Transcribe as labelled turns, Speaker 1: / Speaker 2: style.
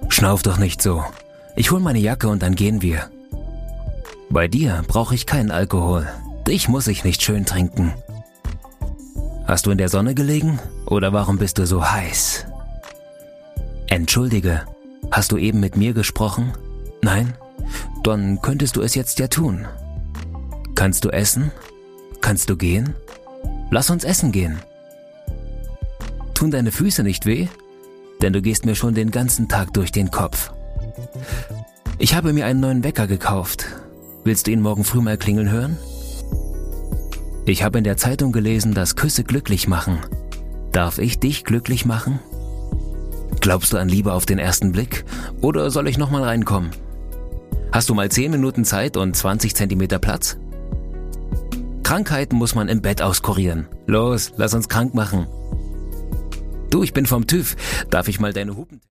Speaker 1: Schnauf doch nicht so. Ich hol meine Jacke und dann gehen wir. Bei dir brauche ich keinen Alkohol. Dich muss ich nicht schön trinken. Hast du in der Sonne gelegen? Oder warum bist du so heiß? Entschuldige, hast du eben mit mir gesprochen? Nein? Dann könntest du es jetzt ja tun. Kannst du essen? Kannst du gehen? Lass uns essen gehen. Tun deine Füße nicht weh? Denn du gehst mir schon den ganzen Tag durch den Kopf. Ich habe mir einen neuen Wecker gekauft. Willst du ihn morgen früh mal klingeln hören? Ich habe in der Zeitung gelesen, dass Küsse glücklich machen. Darf ich dich glücklich machen? Glaubst du an Liebe auf den ersten Blick? Oder soll ich nochmal reinkommen? Hast du mal 10 Minuten Zeit und 20 Zentimeter Platz? Krankheiten muss man im Bett auskurieren. Los, lass uns krank machen. Du, ich bin vom TÜV. Darf ich mal deine Hupen...